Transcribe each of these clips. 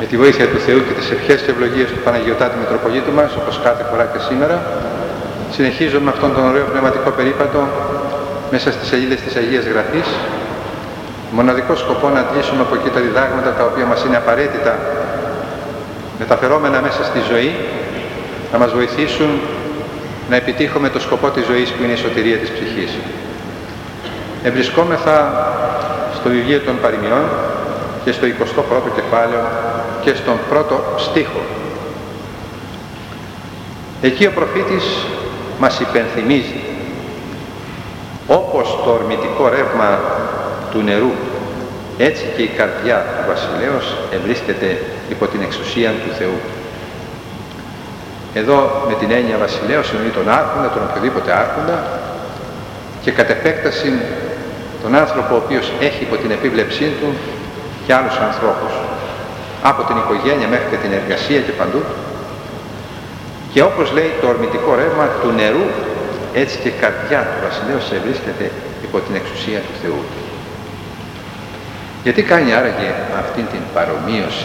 Με τη βοήθεια του Θεού και τις ευχές και ευλογίες του Παναγιωτάτη Μητροπολίτου μας, όπως κάθε φορά και σήμερα, συνεχίζουμε αυτόν τον ωραίο πνευματικό περίπατο μέσα στις σελίδες της Αγίας Γραφής, μοναδικό σκοπό να αντλήσουμε από εκεί τα διδάγματα τα οποία μας είναι απαραίτητα, μεταφερόμενα μέσα στη ζωή, να μας βοηθήσουν να επιτύχουμε το σκοπό της ζωής που είναι η σωτηρία της ψυχής. Ευρισκόμεθα στο βιβλίο των Παροιμιών και στο 21ο κεφάλαιο και στον πρώτο στίχο. Εκεί ο προφήτης μας υπενθυμίζει, όπως το ορμητικό ρεύμα του νερού, έτσι και η καρδιά του βασιλέως ευρίσκεται υπό την εξουσία του Θεού. Εδώ με την έννοια βασιλέως εννοεί τον άρχοντα, τον οποιοδήποτε άρχοντα, και κατ' επέκταση τον άνθρωπο ο οποίος έχει υπό την επίβλεψή του και άλλους ανθρώπους, από την οικογένεια μέχρι και την εργασία και παντού. Και όπως λέει το ορμητικό ρεύμα του νερού, έτσι και η καρδιά του βασιλέως βρίσκεται υπό την εξουσία του Θεού. Γιατί κάνει άραγε αυτήν την παρομοίωση?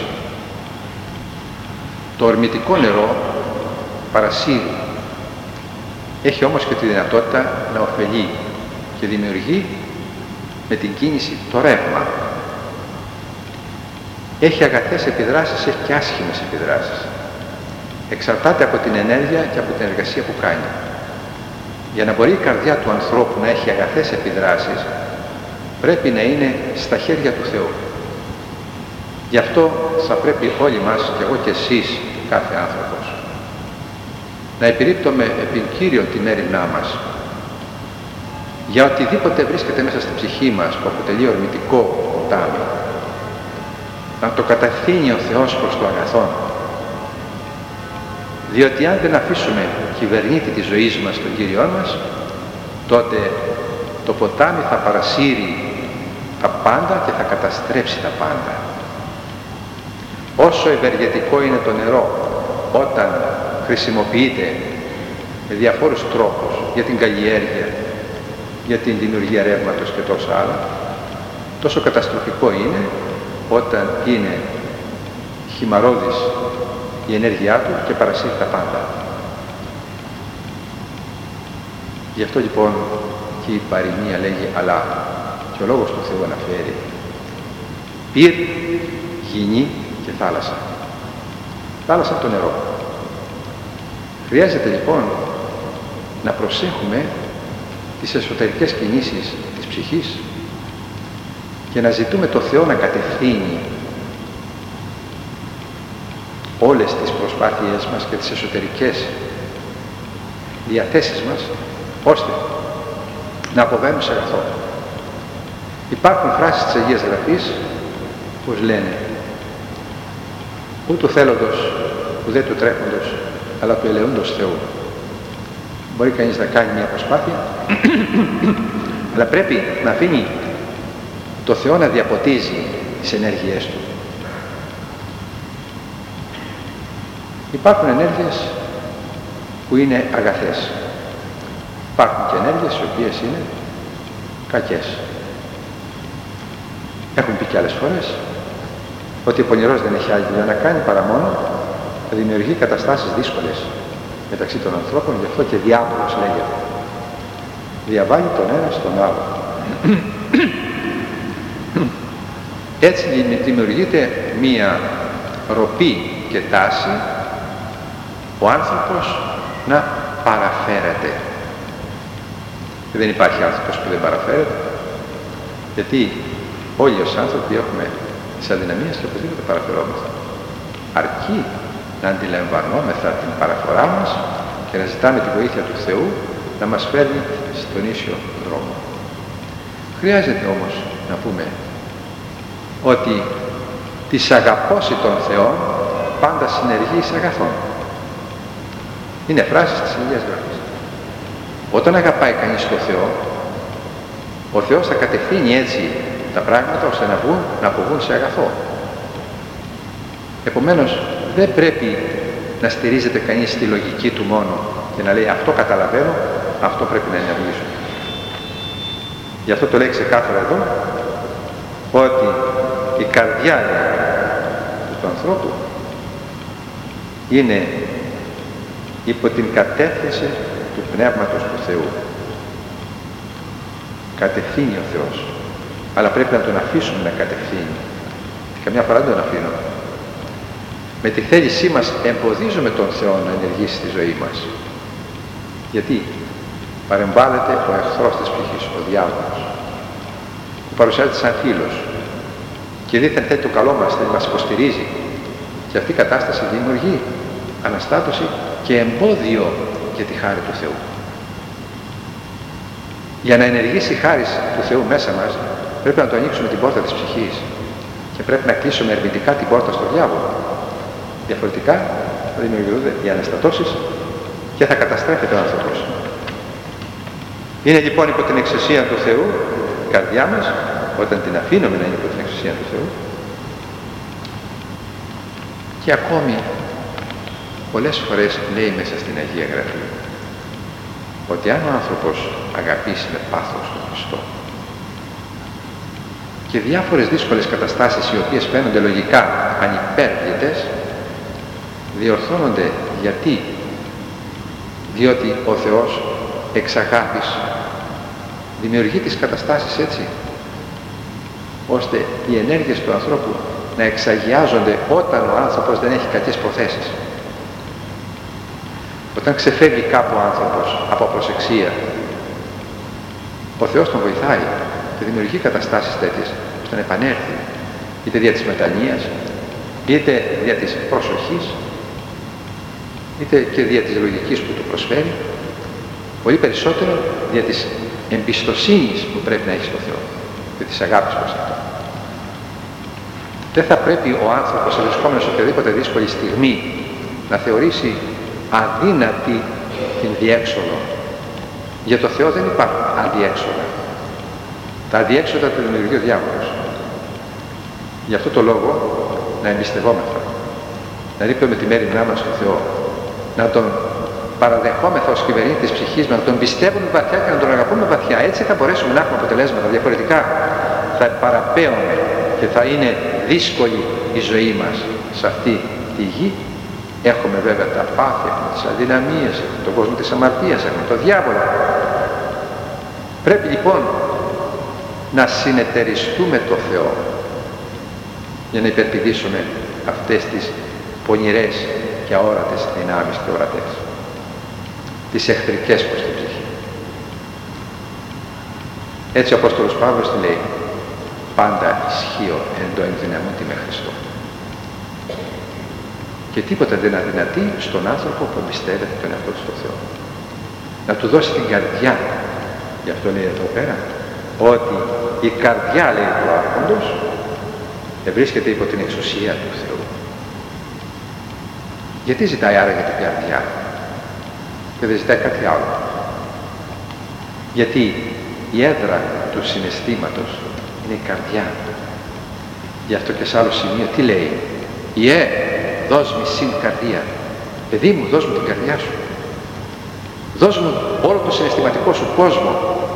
Το ορμητικό νερό παρασύρει, έχει όμως και τη δυνατότητα να ωφελεί και δημιουργεί με την κίνηση το ρεύμα. Έχει αγαθές επιδράσεις, έχει και άσχημες επιδράσεις. Εξαρτάται από την ενέργεια και από την εργασία που κάνει. Για να μπορεί η καρδιά του ανθρώπου να έχει αγαθές επιδράσεις, πρέπει να είναι στα χέρια του Θεού. Γι' αυτό θα πρέπει όλοι μας, και εγώ και εσείς, κάθε άνθρωπος, να επιρρύπτουμε επί Κύριον την έρημνά μας για οτιδήποτε βρίσκεται μέσα στην ψυχή μας που αποτελεί ορμητικό ποτάμι, να το κατευθύνει ο Θεός προς το αγαθόν. Διότι αν δεν αφήσουμε κυβερνήτη της ζωής μας τον Κύριό μας, τότε το ποτάμι θα παρασύρει τα πάντα και θα καταστρέψει τα πάντα. Όσο ευεργετικό είναι το νερό όταν χρησιμοποιείται με διαφόρους τρόπους για την καλλιέργεια, για την δημιουργία ρεύματος και τόσα άλλα, τόσο καταστροφικό είναι όταν είναι χυμαρώδης η ενέργειά του και παρασύρει τα πάντα. Γι' αυτό λοιπόν και η παροιμία λέγει, αλλά και ο λόγος του Θεού αναφέρει πυρ, γυνή και θάλασσα. Θάλασσα το νερό. Χρειάζεται λοιπόν να προσέχουμε τις εσωτερικές κινήσεις της ψυχής και να ζητούμε το Θεό να κατευθύνει όλες τις προσπάθειές μας και τις εσωτερικές διαθέσεις μας, ώστε να αποβαίνουν σε αγαθό. Υπάρχουν φράσεις της Αγίας Γραφής που λένε «Ου του θέλοντος, ουδέ του τρέχοντος, αλλά του ελεούντος Θεού». Μπορεί κανείς να κάνει μια προσπάθεια, αλλά πρέπει να αφήνει το Θεό να διαποτίζει τις ενέργειές του. Υπάρχουν ενέργειες που είναι αγαθές. Υπάρχουν και ενέργειες οι οποίες είναι κακές. Έχουν πει και άλλες φορές ότι ο πονηρός δεν έχει άλλη δουλειά να κάνει παρά μόνο να δημιουργεί καταστάσεις δύσκολες μεταξύ των ανθρώπων, γι' αυτό και διάβολος λέγεται. Διαβάλλει τον ένα στον άλλο. Έτσι δημιουργείται μία ροπή και τάση ο άνθρωπος να παραφέρεται. Και δεν υπάρχει άνθρωπος που δεν παραφέρεται, γιατί όλοι ως άνθρωποι έχουμε τις αδυναμίες και οπωσδήποτε παραφερόμαστε. Αρκεί να αντιλαμβανόμεθα την παραφορά μας και να ζητάμε τη βοήθεια του Θεού να μας φέρνει στον ίσιο δρόμο. Χρειάζεται όμως να πούμε ότι της αγαπώσει των Θεών πάντα συνεργεί εις αγαθόν. Είναι φράσεις της Αγίας Γραφής. Όταν αγαπάει κανείς τον Θεό, ο Θεός θα κατευθύνει έτσι τα πράγματα ώστε να αποβούν σε αγαθό. Επομένως, δεν πρέπει να στηρίζεται κανείς στη λογική του μόνο και να λέει αυτό καταλαβαίνω, αυτό πρέπει να ενεργήσω. Γι' αυτό το λέει ξεκάθαρα εδώ, ότι η καρδιά του του ανθρώπου είναι υπό την κατεύθυνση του Πνεύματος του Θεού. Κατευθύνει ο Θεός, αλλά πρέπει να τον αφήσουμε να κατευθύνει. Καμιά φορά δεν τον αφήνω. Με τη θέλησή μας εμποδίζουμε τον Θεό να ενεργήσει στη ζωή μας. Γιατί παρεμβάλλεται ο εχθρός της ψυχής, ο διάβολος, που παρουσιάζεται σαν φίλος και δίθεν θέλει το καλό μας, θέλει να μας υποστηρίζει, και αυτή η κατάσταση δημιουργεί αναστάτωση και εμπόδιο για τη χάρη του Θεού. Για να ενεργήσει η χάρις του Θεού μέσα μας, πρέπει να το ανοίξουμε την πόρτα της ψυχής και πρέπει να κλείσουμε ερμητικά την πόρτα στο διάβολο. Διαφορετικά θα δημιουργούνται οι αναστατώσεις και θα καταστρέφεται ο άνθρωπος. Είναι λοιπόν υπό την εξουσία του Θεού η καρδιά μας, όταν την αφήνουμε να είναι υπό την εξουσία του Θεού. Και ακόμη πολλές φορές λέει μέσα στην Αγία Γραφή ότι αν ο άνθρωπος αγαπήσει με πάθος τον Χριστό και διάφορες δύσκολες καταστάσεις οι οποίες φαίνονται λογικά ανυπέρβλητες διορθώνονται. Γιατί? Διότι ο Θεός εξ αγάπης δημιουργεί τις καταστάσεις έτσι ώστε οι ενέργειες του ανθρώπου να εξαγιάζονται όταν ο άνθρωπος δεν έχει κακές προθέσεις. Όταν ξεφεύγει κάπου ο άνθρωπος από προσεξία, ο Θεός τον βοηθάει και δημιουργεί καταστάσεις τέτοιες ώστε να επανέλθει, είτε δια της μετανοίας, είτε δια της προσοχής, είτε και δια της λογικής που του προσφέρει, πολύ περισσότερο δια της εμπιστοσύνης που πρέπει να έχει στο Θεό και της αγάπης προς αυτό. Δεν θα πρέπει ο άνθρωπος βρισκόμενος σε οποιαδήποτε δύσκολη στιγμή να θεωρήσει αδύνατη την διέξοδο. Για το Θεό δεν υπάρχουν αδιέξοδα. Τα αδιέξοδα τα δημιουργεί ο διάβολος. Γι' αυτό το λόγο να εμπιστευόμεθα, να ρίχνουμε τη μέρημνά μας στο Θεό, να τον παραδεχόμεθα ως κυβερνήτη της ψυχής μας, να τον πιστεύουμε βαθιά και να τον αγαπούμε βαθιά. Έτσι θα μπορέσουμε να έχουμε αποτελέσματα. Διαφορετικά θα παραπέουμε και θα είναι δύσκολη η ζωή μας σε αυτή τη γη. Έχουμε βέβαια τα πάθη, έχουμε τις αδυναμίες, έχουμε τον κόσμο της αμαρτίας, έχουμε τον διάβολο. Πρέπει λοιπόν να συνεταιριστούμε το Θεό για να υπερπηδήσουμε αυτές τις πονηρές και αόρατες δυνάμεις και ορατές, τις εχθρικές προς την ψυχή. Έτσι ο Απόστολος Παύλος τι λέει? Πάντα ισχύω εν το ενδυναμούντι με Χριστό. Και τίποτα δεν αδυνατεί στον άνθρωπο που εμπιστεύεται τον εαυτό του στο Θεό. Να του δώσει την καρδιά. Γι' αυτό λέει εδώ πέρα ότι η καρδιά, λέει, του άρχοντος βρίσκεται υπό την εξουσία του Θεού. Γιατί ζητάει άραγε την καρδιά και δεν ζητάει κάτι άλλο? Γιατί η έδρα του συναισθήματος είναι η καρδιά. Γι' αυτό και σε άλλο σημείο τι λέει? Δώσ' μου συν καρδία. Παιδί μου, δώσ' μου την καρδιά σου. Δώσ' μου όλο το συναισθηματικό σου κόσμο.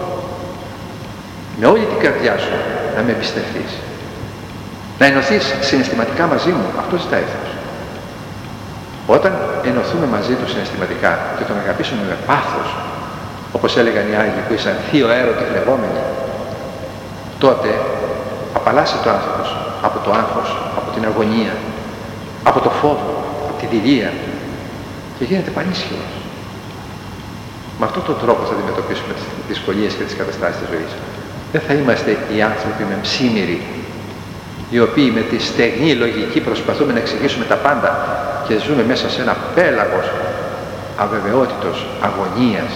Με όλη την καρδιά σου να με εμπιστευτείς. Να ενωθείς συναισθηματικά μαζί μου. Αυτό ζητάει ο Θεός. Όταν ενωθούμε μαζί του συναισθηματικά και τον αγαπήσουμε με πάθος, όπως έλεγαν οι Άγιοι που ήσαν θείο έρωτη φλεγόμενοι, τότε απαλλάσσεται ο άνθρωπος από το άγχος, από την αγωνία, από το φόβο, από τη δειλία και γίνεται πανίσχυρος. Με αυτόν τον τρόπο θα αντιμετωπίσουμε τις δυσκολίες και τις καταστάσεις της ζωής. Δεν θα είμαστε οι άνθρωποι με ψήμυροι, οι οποίοι με τη στεγνή λογική προσπαθούμε να εξηγήσουμε τα πάντα και ζούμε μέσα σε ένα πέλαγος αβεβαιότητος, αγωνίας.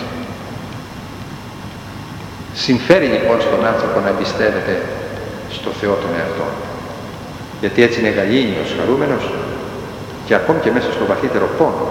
Συμφέρει λοιπόν στον άνθρωπο να εμπιστεύεται στο Θεό τον εαυτό, γιατί έτσι είναι γαλήνιος, χαρούμενος και ακόμη και μέσα στο βαθύτερο πόνο.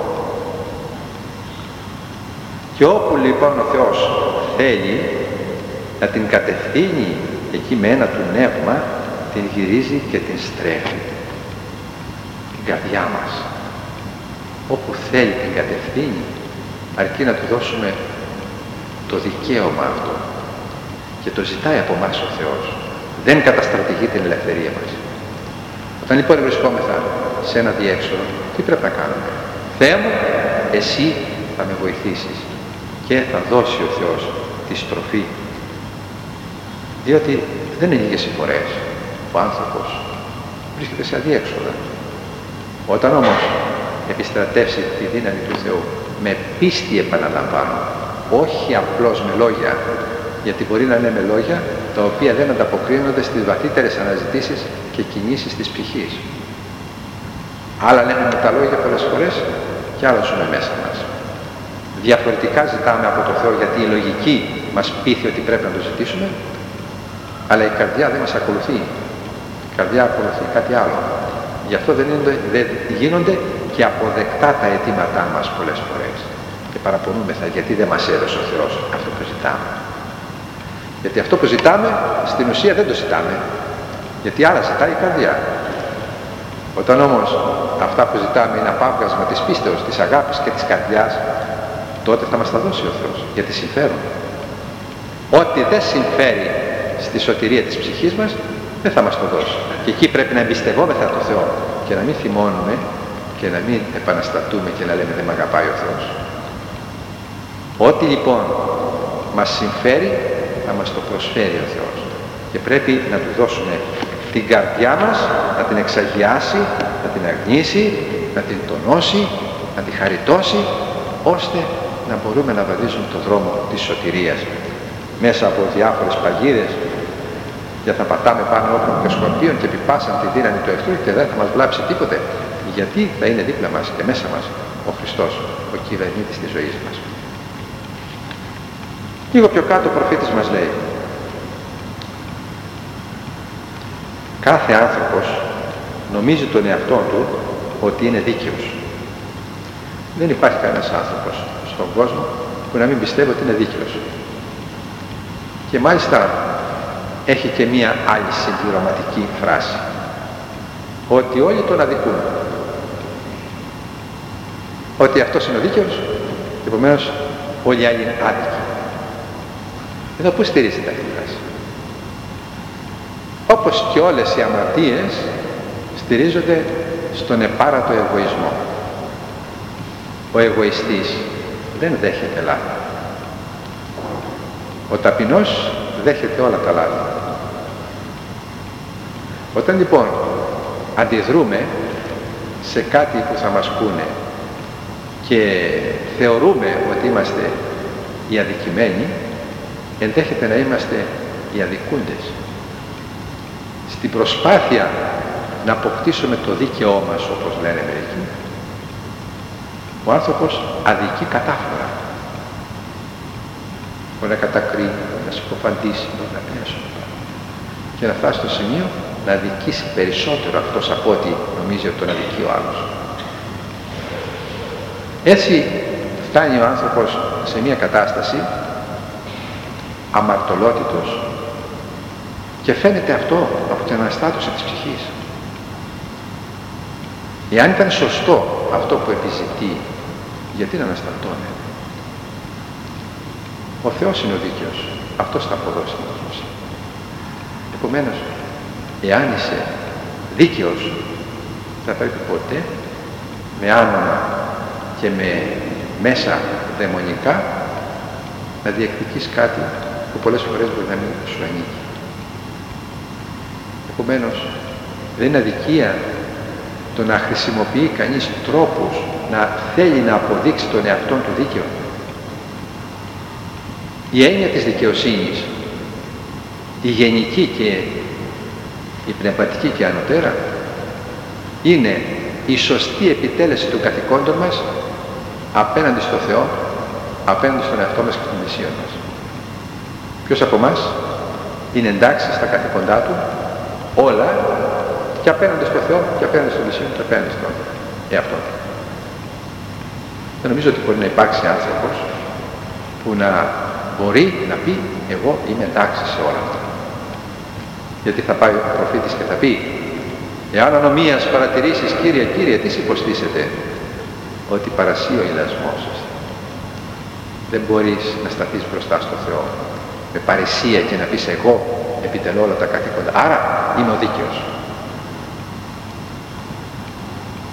Και όπου λοιπόν ο Θεός θέλει να την κατευθύνει εκεί με ένα του πνεύμα, την γυρίζει και την στρέφει. Την καρδιά μας. Όπου θέλει την κατευθύνει, αρκεί να του δώσουμε το δικαίωμα αυτό. Και το ζητάει από εμάς ο Θεός. Δεν καταστρατηγεί την ελευθερία μας. Όταν λοιπόν βρισκόμεθα σε ένα διέξοδο, τι πρέπει να κάνουμε? Θεέ μου, εσύ θα με βοηθήσεις και θα δώσει ο Θεός τη στροφή. Διότι δεν είναι λίγες οι φορές ο άνθρωπος βρίσκεται σε αδιέξοδα. Όταν όμως επιστρατεύσει τη δύναμη του Θεού με πίστη, επαναλαμβάνω, όχι απλώς με λόγια, γιατί μπορεί να λέμε λόγια τα οποία δεν ανταποκρίνονται στις βαθύτερες αναζητήσεις και κινήσεις της ψυχής. Άλλα λέμε με τα λόγια πολλές φορές και άλλα ζούμε μέσα μας. Διαφορετικά ζητάμε από τον Θεό, γιατί η λογική μας πείθει ότι πρέπει να το ζητήσουμε, αλλά η καρδιά δεν μας ακολουθεί. Η καρδιά ακολουθεί κάτι άλλο. Γι' αυτό δεν γίνονται και αποδεκτά τα αιτήματά μας πολλές φορές. Και παραπονούμεθα γιατί δεν μας έδωσε ο Θεός αυτό που ζητάμε. Γιατί αυτό που ζητάμε στην ουσία δεν το ζητάμε. Γιατί άλλα ζητάει η καρδιά. Όταν όμως αυτά που ζητάμε είναι απάβγασμα της πίστεως, της αγάπης και της καρδιάς, τότε θα μας τα δώσει ο Θεός, γιατί συμφέρουν. Ό,τι δεν συμφέρει στη σωτηρία της ψυχής μας, δεν θα μας το δώσει. Και εκεί πρέπει να εμπιστευόμεθα τον Θεό και να μην θυμώνουμε και να μην επαναστατούμε και να λέμε δεν με αγαπάει ο Θεός. Ό,τι λοιπόν μας συμφέρει θα μας το προσφέρει ο Θεός και πρέπει να του δώσουμε την καρδιά μας, να την εξαγιάσει, να την αγνήσει, να την τονώσει, να την χαριτώσει, ώστε να μπορούμε να βαδίζουμε τον δρόμο της σωτηρίας μέσα από διάφορες παγίδες, για να πατάμε πάνω όπλων και σκορπίων και επιπάσαν τη δύναμη του εχθρού και δεν θα μας βλάψει τίποτε, γιατί θα είναι δίπλα μας και μέσα μας ο Χριστός, ο κυβερνήτης της ζωής μας. Λίγο πιο κάτω ο προφήτης μας λέει: κάθε άνθρωπος νομίζει τον εαυτό του ότι είναι δίκαιος. Δεν υπάρχει κανένας άνθρωπος στον κόσμο που να μην πιστεύει ότι είναι δίκαιος. Και μάλιστα έχει και μία άλλη συμπληρωματική φράση, ότι όλοι τον αδικούν. Ότι αυτός είναι ο δίκαιος, επομένως όλοι οι άλλοι είναι άδικοι. Εδώ πού στηρίζεται αυτή η φράση? Όπως και όλες οι αμαρτίες στηρίζονται στον επάρατο εγωισμό. Ο εγωιστής δεν δέχεται λάθη. Ο ταπεινός δέχεται όλα τα λάθη. Όταν λοιπόν αντιδρούμε σε κάτι που θα μας πούνε και θεωρούμε ότι είμαστε οι αδικημένοι, ενδέχεται να είμαστε οι αδικούντες. Στην προσπάθεια να αποκτήσουμε το δίκαιό μας, όπως λένε μερικοί, ο άνθρωπος αδικεί κατάφορα. Μπορεί να κατακρίνει, να συκοφαντήσει, να πει και να φτάσει στο σημείο να αδικήσει περισσότερο αυτός από ό,τι νομίζει ότι τον αδικεί ο άλλος. Έτσι φτάνει ο άνθρωπος σε μια κατάσταση αμαρτωλότητος και φαίνεται αυτό από την αναστάτωση της ψυχής. Εάν ήταν σωστό αυτό που επιζητεί, γιατί να αναστατώνει? Ο Θεός είναι ο δίκαιος, αυτός θα αποδώσει την δόση. Επομένως, εάν είσαι δίκαιος, θα πρέπει ποτέ με άνομα και με μέσα δαιμονικά να διεκδικείς κάτι που πολλές φορές μπορεί να μην σου ανήκει. Επομένως, δεν είναι αδικία το να χρησιμοποιεί κανείς τρόπους να θέλει να αποδείξει τον εαυτόν του δίκαιο. Η έννοια της δικαιοσύνης, η γενική και η πνευματική και ανωτέρα, είναι η σωστή επιτέλεση των καθηκόντων μας απέναντι στο Θεό, απέναντι στον εαυτό μας και των πλησίων μας. Ποιος από εμάς είναι εντάξει στα καθηκοντά του όλα και απέναντι στο Θεό και απέναντι στον πλησίον και απέναντι στον εαυτό του? Δεν νομίζω ότι μπορεί να υπάρξει άνθρωπος που να μπορεί να πει εγώ είμαι εντάξει σε όλα αυτά. Γιατί θα πάει ο προφήτης και θα πει: εάν ανομίας παρατηρήσεις Κύριε, Κύριε, τι υποστήσετε? Ότι παρασύ ο ηλασμός σας. Δεν μπορείς να σταθείς μπροστά στο Θεό με παρησία και να πεις εγώ επιτελώ όλα τα καθήκοντα, άρα είμαι ο δίκαιος.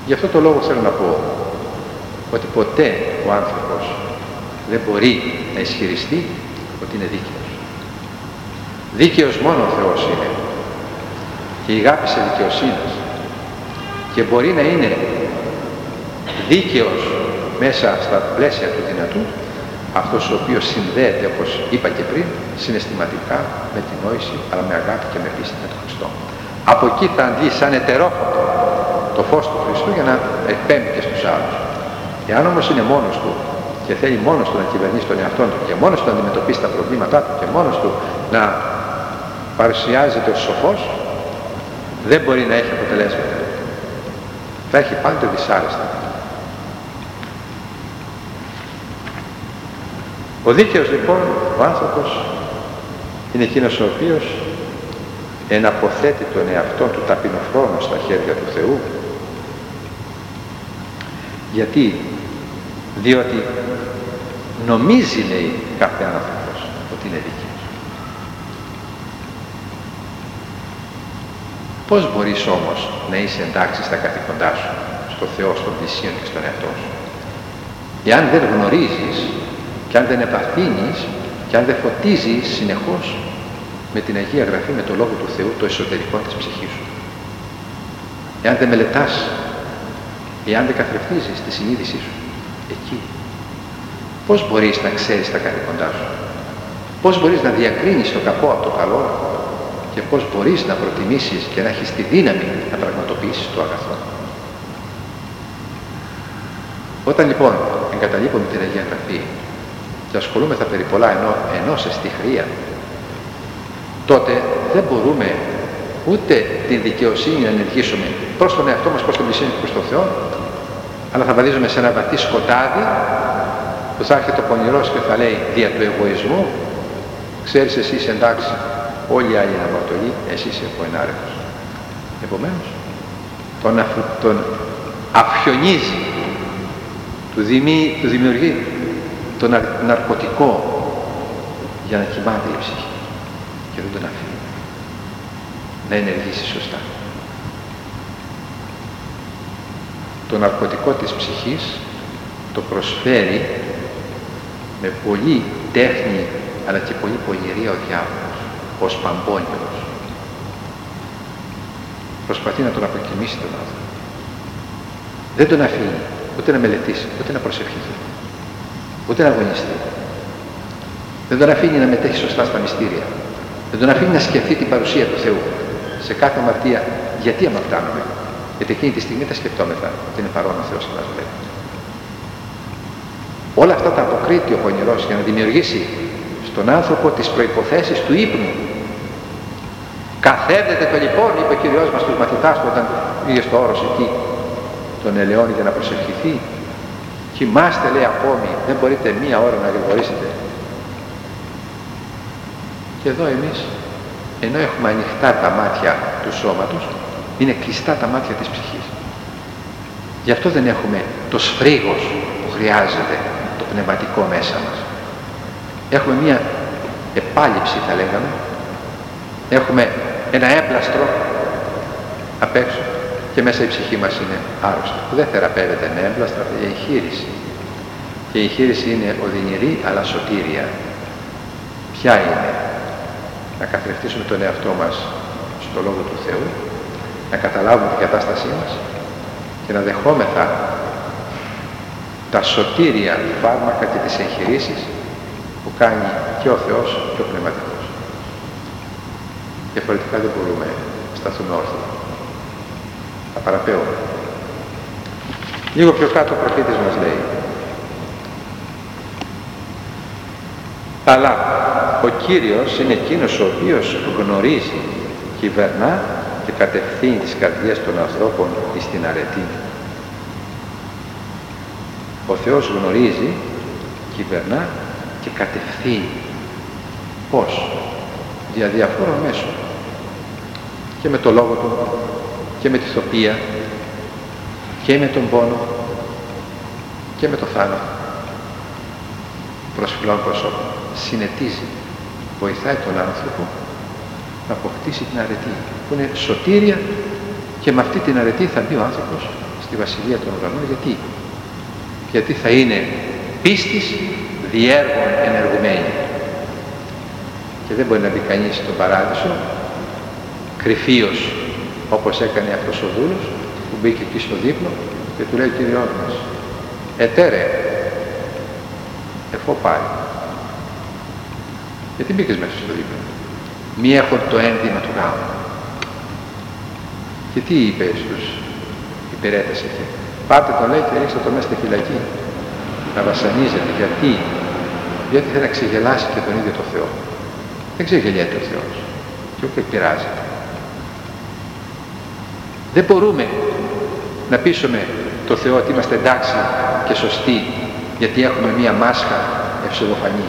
Γι' αυτό το λόγο θέλω να πω ότι ποτέ ο άνθρωπος δεν μπορεί να ισχυριστεί ότι είναι δίκαιος. Δίκαιος μόνο ο Θεός είναι και η αγάπη σε δικαιοσύνης, και μπορεί να είναι δίκαιος μέσα στα πλαίσια του δυνατού αυτός ο οποίος συνδέεται, όπως είπα και πριν, συναισθηματικά με την νόηση, αλλά με αγάπη και με πίστη με τον Χριστό. Από εκεί θα αντλεί σαν ετερόφωτο το φως του Χριστού για να εκπέμπει και στους άλλους. Εάν όμως είναι μόνος του και θέλει μόνος του να κυβερνήσει τον εαυτό του και μόνος του να αντιμετωπίσει τα προβλήματά του και μόνος του να παρουσιάζεται ως σοφός, δεν μπορεί να έχει αποτελέσματα. Θα έχει πάντοτε δυσάρεστα. Ο δίκαιος λοιπόν, ο άνθρωπος, είναι εκείνος ο οποίος εναποθέτει τον εαυτό του ταπεινοφρόνο στα χέρια του Θεού. Γιατί? Διότι νομίζει, λέει, κάθε άνθρωπος ότι είναι δίκαιος. Πώς μπορείς όμως να είσαι εντάξει στα καθήκοντά σου, στο Θεό, στον πλησίον και στον εαυτό σου, εάν δεν γνωρίζεις και αν δεν επαφήνεις και αν δεν φωτίζεις συνεχώς με την Αγία Γραφή, με το Λόγο του Θεού, το εσωτερικό της ψυχής σου, εάν δεν μελετάς, εάν δεν καθρεφτίζεις τη συνείδησή σου εκεί, πώς μπορείς να ξέρεις τα καθήκοντά σου, πώς μπορείς να διακρίνεις το κακό από το καλό και πώς μπορείς να προτιμήσεις και να έχεις τη δύναμη να πραγματοποιήσεις το αγαθό. Όταν λοιπόν εγκαταλείπουμε την Αγία Γραφή και ασχολούμεθα περί πολλά ενώ σε στιχρία, τότε δεν μπορούμε ούτε την δικαιοσύνη να ενεργήσουμε προς τον εαυτό μας, προς τον πλησίον και προς τον Θεό, αλλά θα βαδίζουμε σε ένα βαθύ σκοτάδι που θα έρχεται ο πονηρός και θα λέει δια του εγωισμού, ξέρεις, εσύ είσαι εντάξει, όλοι οι άλλοι είναι αμαρτωλοί, εσύ είσαι ενάρετος. Επομένως τον αφιονίζει, του δημιουργεί το ναρκωτικό για να κοιμάται η ψυχή και δεν τον αφήνει να ενεργήσει σωστά. Το ναρκωτικό της ψυχής το προσφέρει με πολλή τέχνη αλλά και πολύ πονηρία ο διάβολος, ως παμπώνιος. Προσπαθεί να τον αποκοιμήσει τον άνθρωπο. Δεν τον αφήνει ούτε να μελετήσει, ούτε να προσευχηθεί, ούτε να αγωνιστεί. Δεν τον αφήνει να μετέχει σωστά στα μυστήρια. Δεν τον αφήνει να σκεφτεί την παρουσία του Θεού. Σε κάθε αμαρτία, γιατί αμαρτάνουμε? Γιατί εκείνη τη στιγμή τα σκεφτόμεθα ότι είναι παρόν ο Θεός και μας βλέπει. Όλα αυτά τα αποκρίτει ο πονηρός για να δημιουργήσει στον άνθρωπο τις προϋποθέσεις του ύπνου. Καθέβδετε το λοιπόν, είπε ο Κυριός μας στους μαθητάς του όταν πήγε στο όρος εκεί τον ελαιόν για να προσευχηθεί. Κοιμάστε, λέει, ακόμη, δεν μπορείτε μία ώρα να γρηγορήσετε. Και εδώ εμείς, ενώ έχουμε ανοιχτά τα μάτια του σώματος, είναι κλειστά τα μάτια της ψυχής. Γι' αυτό δεν έχουμε το σφρίγος που χρειάζεται το πνευματικό μέσα μας. Έχουμε μία επάλυψη, θα λέγαμε. Έχουμε ένα έμπλαστρο απ' έξω και μέσα η ψυχή μας είναι άρρωστη, που δεν θεραπεύεται με έμπλαστρα, για εγχείρηση. Και η εγχείρηση είναι οδυνηρή αλλά σωτήρια. Ποια είναι? Να καθρεφτίσουμε τον εαυτό μας στο Λόγο του Θεού, να καταλάβουμε την κατάστασή μας και να δεχόμεθα τα σωτήρια φάρμακα και τις εγχειρήσεις που κάνει και ο Θεός και ο Πνευματικός. Διαφορετικά δεν μπορούμε να σταθούμε όρθιοι. Θα παραπέουμε. Λίγο πιο κάτω ο προφήτης μας λέει: αλλά ο Κύριος είναι εκείνος ο οποίος γνωρίζει, κυβερνά και κατευθύνει τις καρδιές των ανθρώπων στην αρετή. Ο Θεός γνωρίζει, κυβερνά και κατευθύνει. Πώς? Δια διαφόρων μέσων. Και με το Λόγο Του, και με τη θοπία, και με τον πόνο, και με το θάνατο. Προσφυλών προσώπων. Συνετίζει, βοηθάει τον άνθρωπο να αποκτήσει την αρετή, που είναι σωτήρια, και με αυτή την αρετή θα μπει ο άνθρωπος στη Βασιλεία των Ουρανών. Γιατί θα είναι πίστης διέργων ενεργουμένη. Και δεν μπορεί να μπει κανείς στον παράδεισο κρυφίος, όπως έκανε αυτός ο δούλος που μπήκε εκεί στο δείπνο και του λέει ο Κύριος μας, ετέρε, εφώ πάρει. Γιατί μπήκες μέσα στο δείπνο? Μη έχω το ένδυμα του γάμου. Και τι είπε στους υπηρέτες εκεί? Πάτε τον, λέει, και ρίξτε το μέσα στη φυλακή να βασανίζεται. Γιατί θέλει να ξεγελάσει και τον ίδιο το Θεό. Δεν ξεγελιέται ο Θεός και ούτε πειράζεται. Δεν μπορούμε να πείσουμε το Θεό ότι είμαστε εντάξει και σωστοί γιατί έχουμε μία μάσκα ευσεβοφανή.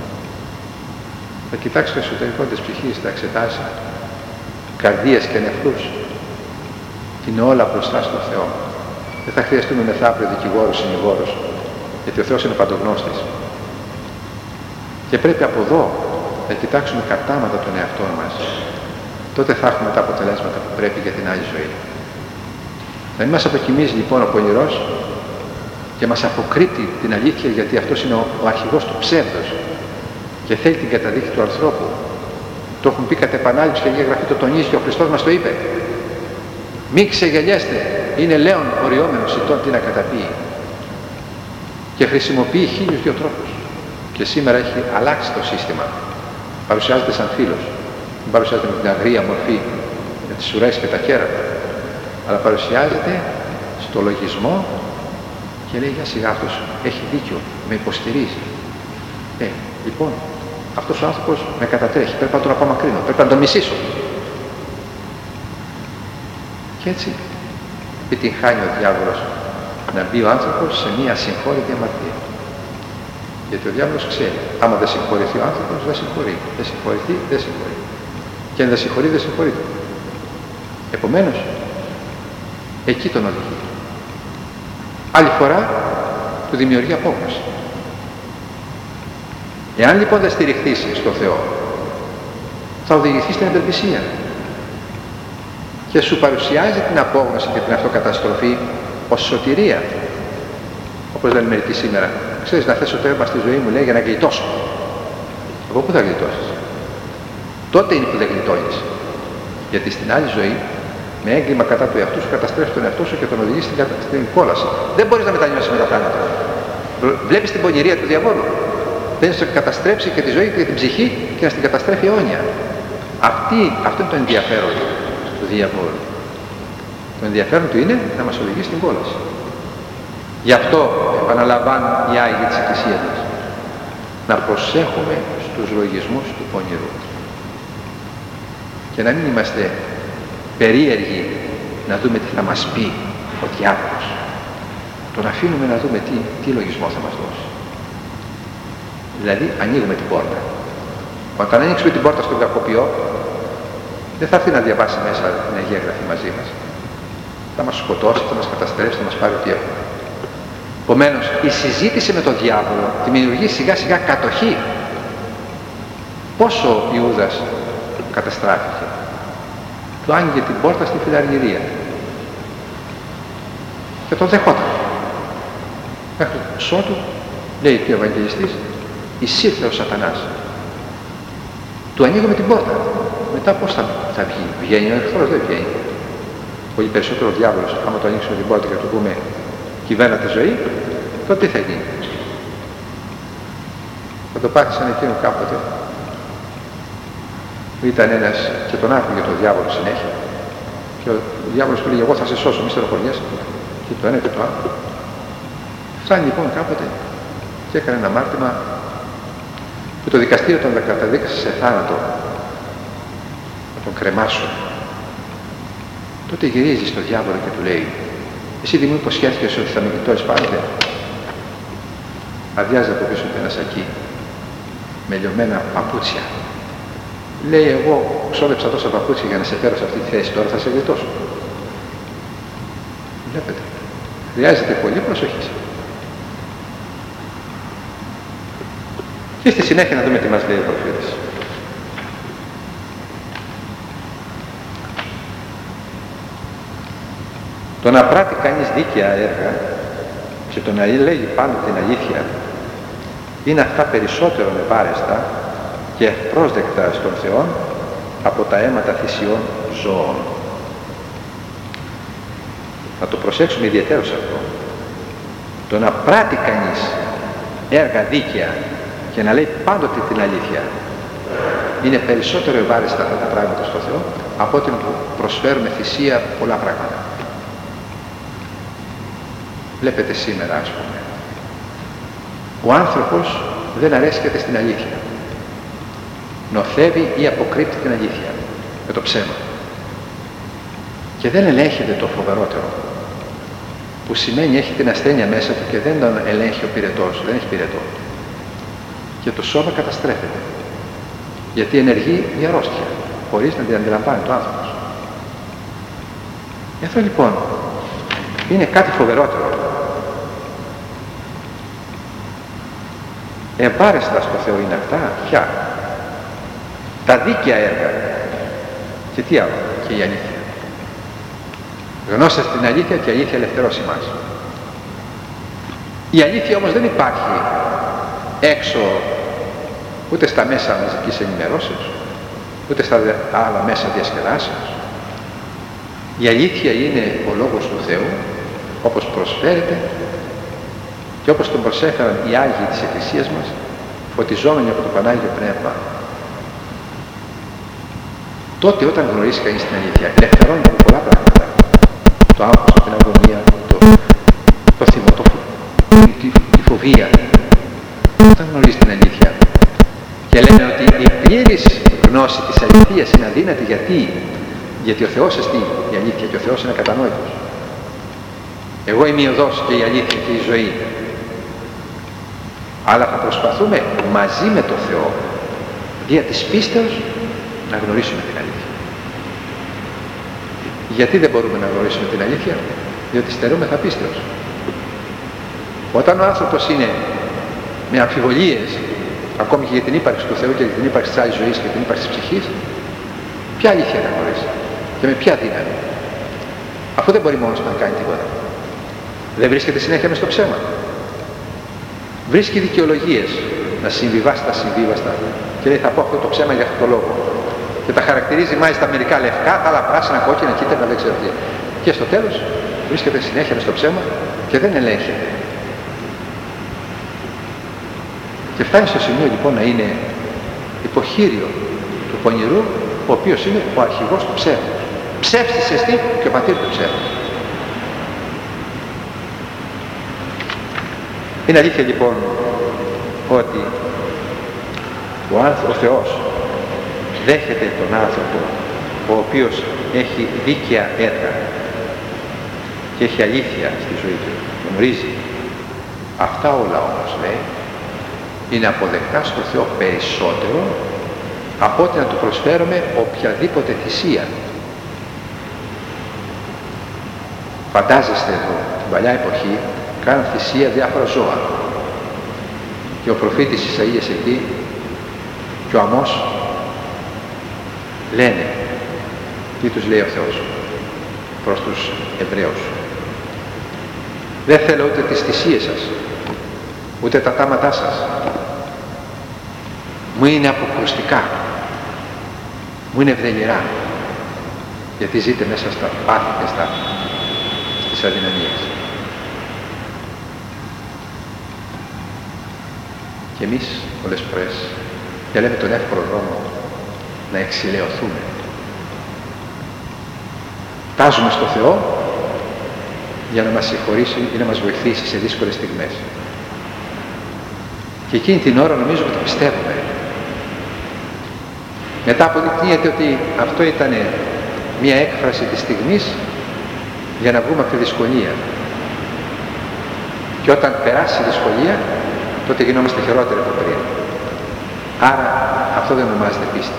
Θα κοιτάξει το εσωτερικό της ψυχής, θα εξετάσει καρδίες και νεφρούς. Είναι όλα μπροστά στον Θεό. Δεν θα χρειαστούμε μεθαύριο δικηγόρους, συνηγόρους, γιατί ο Θεός είναι παντογνώστης. Και πρέπει από εδώ να κοιτάξουμε κατάματα τον εαυτό μας. Τότε θα έχουμε τα αποτελέσματα που πρέπει για την άλλη ζωή. Να μην μας αποκοιμίζει λοιπόν ο πονηρός και μας αποκρύπτει την αλήθεια, γιατί αυτός είναι ο αρχηγός του ψεύδος και θέλει την καταδίκη του ανθρώπου. Το έχουν πει κατ' επανάληψη και η Αγία Γραφή το τονίζει και ο Χριστός μας το είπε. Μη ξεγελιέστε, είναι λέον οριόμενος ητών τι να καταπεί. Και χρησιμοποιεί 1002 τρόπους. Και σήμερα έχει αλλάξει το σύστημα. Παρουσιάζεται σαν φίλος. Δεν παρουσιάζεται με την αγρία μορφή, με τις ουρές και τα κέρατα. Αλλά παρουσιάζεται στο λογισμό και λέει για σιγά αυτός έχει δίκιο, με υποστηρίζει. Λοιπόν, αυτός ο άνθρωπος με κατατρέχει, πρέπει να τον απομακρύνω, πρέπει να τον μισήσω. Και έτσι επιτυγχάνει ο διάβολος να μπει ο άνθρωπος σε μία συγχώρητη αμαρτία. Γιατί ο διάβολος ξέρει, άμα δεν συγχωρηθεί ο άνθρωπος, δεν συγχωρεί. Δεν συγχωρηθεί, δεν συγχωρεί. Και αν δεν συγχωρεί, δεν συγχωρεί. Επομένως, εκεί τον οδηγεί. Άλλη φορά του δημιουργεί απόγνωση. Εάν λοιπόν δεν στηριχθείς στο Θεό, θα οδηγηθείς στην απελπισία. Και σου παρουσιάζει την απόγνωση και την αυτοκαταστροφή ως σωτηρία. Όπως λένε μερικοί σήμερα. Ξέρεις, να θέσω τέρμα στη ζωή μου, λέει, για να γλιτώσω. Από πού θα γλιτώσεις? Τότε είναι που δεν γλιτώνεις. Γιατί στην άλλη ζωή, με έγκλημα κατά του εαυτού σου, καταστρέφεις τον εαυτό σου και τον οδηγείς στην κόλαση. Δεν μπορείς να μετανιώσεις με τα πράγματα. Βλέπεις την πονηρία του διαβόλου. Δεν σου καταστρέψει και τη ζωή και την ψυχή και να την καταστρέφει αιώνια. Αυτό είναι το ενδιαφέρον του διαβόλου. Το ενδιαφέρον του είναι να μας οδηγεί στην κόλαση. Γι' αυτό επαναλαμβάνουν οι Άγιοι της Εκκλησίας μας. Να προσέχουμε στους λογισμούς του πονηρού. Και να μην είμαστε περίεργοι να δούμε τι θα μας πει ο διάβολος. Τον αφήνουμε να δούμε τι λογισμό θα μας δώσει. Δηλαδή ανοίγουμε την πόρτα. Όταν ανοίξουμε την πόρτα στον κακοποιό, δεν θα έρθει να διαβάσει μέσα την Αγία Γραφή μαζί μας. Θα μας σκοτώσει, θα μας καταστρέψει, θα μας πάρει ό,τι έχουμε. Επομένως, η συζήτηση με τον διάβολο δημιουργεί σιγά σιγά κατοχή. Πόσο Ιούδας καταστράφηκε. Του άνοιγε την πόρτα στη φιλαργυρία. Και τον δεχόταν. Μέχρι ότου, λέει και ο Ευαγγελιστής, εισήλθε ο Σατανάς. Του ανοίγουμε την πόρτα. Μετά πώς θα βγει? Βγαίνει ο εχθρός? Δεν βγαίνει. Πολύ περισσότερο ο διάβολος, άμα το ανοίξουμε την πόρτα και του πούμε κυβέρνα τη ζωή, τότε τι θα γίνει? Θα το πάθει εκείνο κάποτε. Ήταν ένας και τον άκουγε τον διάβολο συνέχεια. Και ο διάβολος του λέγει: εγώ θα σε σώσω, μη στενοχωριέσαι. Και το ένα και το άλλο. Φτάνει λοιπόν κάποτε και έκανε ένα μάρτυμα που το δικαστήριο τον καταδίκασε σε θάνατο. Να τον κρεμάσουν. Τότε γυρίζει στο διάβολο και του λέει: εσύ δεν μου υποσχέθηκες ότι θα με γλιτώσεις πάντοτε? Αδειάζει από πίσω του ένα σακί με λιωμένα παπούτσια. Λέει: εγώ ξόδεψα τόσα παπούτσια για να σε φέρω σε αυτή τη θέση, τώρα θα σε γλιτώσω. Βλέπετε, χρειάζεται πολύ προσοχή. Και στη συνέχεια να δούμε τι μας λέει ο προφήτης. Το να πράττει κανείς δίκαια έργα και το να λέγει πάνω την αλήθεια είναι αυτά περισσότερο ευάρεστα και ευπρόσδεκτα στον Θεό από τα αίματα θυσιών ζώων. Να το προσέξουμε ιδιαίτερως αυτό. Το να πράττει κανείς έργα δίκαια και να λέει πάντοτε την αλήθεια είναι περισσότερο ευάρεστα αυτά τα πράγματα στο Θεό από ότι να του προσφέρουμε θυσία πολλά πράγματα. Βλέπετε σήμερα, ας πούμε, ο άνθρωπος δεν αρέσκεται στην αλήθεια. Νοθεύει ή αποκρύπτει την αλήθεια με το ψέμα. Και δεν ελέγχεται το φοβερότερο, που σημαίνει έχει την ασθένεια μέσα του και δεν τον ελέγχει ο πυρετός, δεν έχει πυρετό. Και το σώμα καταστρέφεται, γιατί ενεργεί η αρρώστια, χωρίς να την αντιλαμβάνει το άνθρωπος. Εδώ λοιπόν είναι κάτι φοβερότερο. Ευάρεστα στο Θεό είναι αυτά, πια. Τα δίκαια έργα. Και τι άλλο, και η αλήθεια. Γνώσαστε την αλήθεια και η αλήθεια ελευθερώσει μας. Η αλήθεια όμως δεν υπάρχει έξω ούτε στα μέσα μαζικής ενημερώσεως, ούτε στα άλλα μέσα διασκεδάσεως. Η αλήθεια είναι ο Λόγος του Θεού, όπως προσφέρεται και όπως τον προσέφεραν οι Άγιοι της Εκκλησίας μας, φωτιζόμενοι από το Πανάγιο Πνεύμα. Τότε όταν γνωρίζει κανείς την αλήθεια, ελευθερώνει από πολλά πράγματα. Το άγχος, την αγωνία, το θυμό, τη φοβία. Όταν γνωρίζει την αλήθεια. Και λέμε ότι η πλήρης γνώση της αληθείας είναι αδύνατη. Γιατί ο Θεός εστί η αλήθεια και ο Θεός είναι ακατανόητος. Εγώ είμαι η οδός και η αλήθεια και η ζωή. Αλλά θα προσπαθούμε μαζί με το Θεό, δια της πίστεως, να γνωρίσουμε την αλήθεια. Γιατί δεν μπορούμε να γνωρίσουμε την αλήθεια? Διότι στερούμεθα πίστεως. Όταν ο άνθρωπος είναι με αμφιβολίες, ακόμη και για την ύπαρξη του Θεού και για την ύπαρξη της άλλης ζωής και την ύπαρξη της ψυχής, ποια αλήθεια να γνωρίσει και με ποια δύναμη? Αφού δεν μπορεί μόνος να κάνει τίποτα. Δεν βρίσκεται συνέχεια μες στο ψέμα. Βρίσκει δικαιολογίες να συμβιβάσει τα συμβίβαστα και λέει θα πω αυτό το ψέμα για αυτό το λόγο. Και τα χαρακτηρίζει μάλιστα μερικά λευκά, τα άλλα πράσινα, κόκκινα, κίτρινα, δεν ξέρω τι. Και στο τέλος βρίσκεται συνέχεια μες στο ψέμα και δεν ελέγχεται. Και φτάνει στο σημείο λοιπόν να είναι υποχείριο του πονηρού, ο οποίος είναι ο αρχηγός του ψεύδους. Ψεύστης εστί και ο πατήρ του ψεύδους. Είναι αλήθεια λοιπόν ότι ο Θεός δέχεται τον άνθρωπο ο οποίος έχει δίκαια έργα και έχει αλήθεια στη ζωή του, γνωρίζει. Αυτά όλα όμως λέει είναι αποδεκτά στο Θεό περισσότερο από ότι να του προσφέρουμε οποιαδήποτε θυσία. Φαντάζεστε εδώ την παλιά εποχή κάναν θυσία διάφορα ζώα και ο προφήτης Ισαΐας εκεί και ο Αμώς λένε τι τους λέει ο Θεός προς τους Εβραίους. Δεν θέλω ούτε τις θυσίες σας, ούτε τα τάματά σας. Μου είναι αποκρουστικά, μου είναι ευδελιρά, γιατί ζείτε μέσα στα πάθη και στις αδυναμίες. Και εμείς πολλές φορές και λέμε τον εύκολο δρόμο να εξηλαιωθούμε. Τάζουμε στο Θεό για να μας συγχωρήσει ή να μας βοηθήσει σε δύσκολες στιγμές. Και εκείνη την ώρα νομίζουμε ότι πιστεύουμε. Μετά αποδεικνύεται ότι αυτό ήταν μια έκφραση της στιγμής για να βγούμε από τη δυσκολία. Και όταν περάσει η δυσκολία, τότε γινόμαστε χειρότεροι από πριν. Άρα αυτό δεν ονομάζεται πίστη.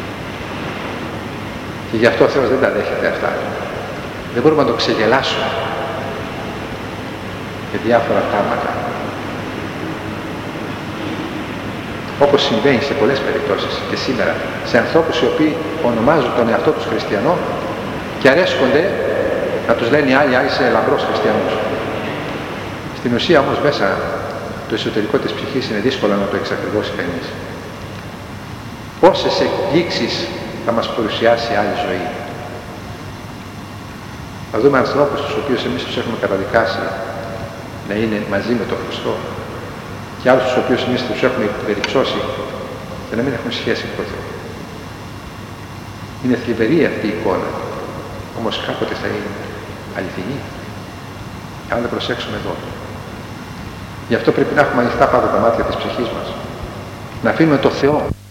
Και γι' αυτό ο Θεός δεν τα δέχεται αυτά. Δεν μπορούμε να το ξεγελάσουμε με διάφορα θάματα. Όπως συμβαίνει σε πολλές περιπτώσεις και σήμερα σε ανθρώπους οι οποίοι ονομάζουν τον εαυτό τους χριστιανό και αρέσκονται να τους λένε οι άλλοι, είσαι λαμπρός χριστιανός. Στην ουσία όμως μέσα το εσωτερικό της ψυχής είναι δύσκολο να το εξακριβώσει κανείς. Πόσες εκπλήξεις θα μας παρουσιάσει η άλλη ζωή. Θα δούμε ανθρώπους τους οποίους εμείς τους έχουμε καταδικάσει να είναι μαζί με τον Χριστό και άλλους τους οποίους εμείς τους έχουμε περιψώσει και να μην έχουν σχέση με τον Θεό. Είναι θλιβερή αυτή η εικόνα, όμως κάποτε θα είναι αληθινή, αν δεν προσέξουμε εδώ. Γι' αυτό πρέπει να έχουμε ανοιχτά πάντα τα μάτια της ψυχής μας, να αφήνουμε το Θεό